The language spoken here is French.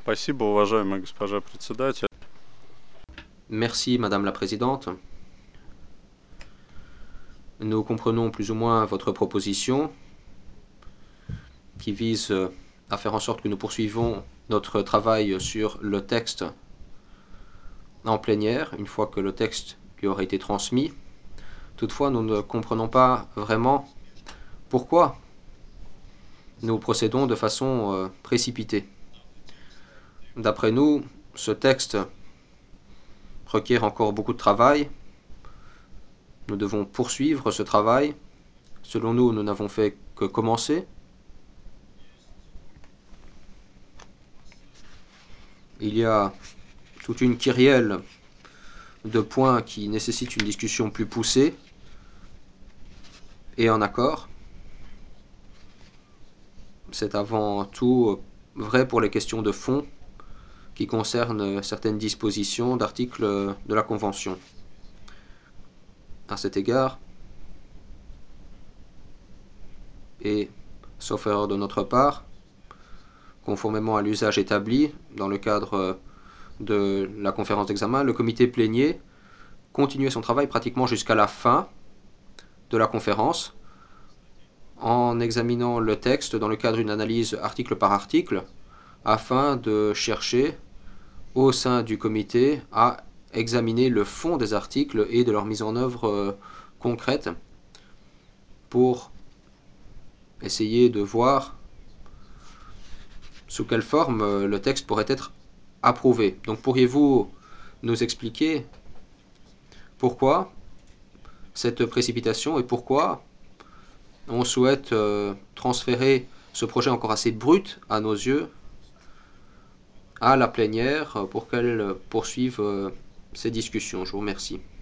Спасибо, уважаемая госпожа председатель. Merci, Madame la Présidente. Nous comprenons plus ou moins votre proposition qui vise à faire en sorte que nous poursuivons notre travail sur le texte en plénière, une fois que le texte lui aura été transmis. Toutefois, nous ne comprenons pas vraiment pourquoi nous procédons de façon précipitée. D'après nous, ce texte requiert encore beaucoup de travail. Nous devons poursuivre ce travail. Selon nous, nous n'avons fait que commencer. Il y a toute une kyrielle de points qui nécessitent une discussion plus poussée et en accord. C'est avant tout vrai pour les questions de fond qui concernent certaines dispositions d'articles de la Convention. À cet égard, et sauf erreur de notre part, conformément à l'usage établi dans le cadre de la conférence d'examen, le comité plénier continuait son travail pratiquement jusqu'à la fin de la conférence en examinant le texte dans le cadre d'une analyse article par article afin de chercher au sein du comité à examiner le fond des articles et de leur mise en œuvre concrète pour essayer de voir sous quelle forme le texte pourrait être approuvé. Donc pourriez-vous nous expliquer pourquoi cette précipitation et pourquoi on souhaite transférer ce projet encore assez brut à nos yeux à la plénière pour qu'elle poursuive ces discussions? Je vous remercie.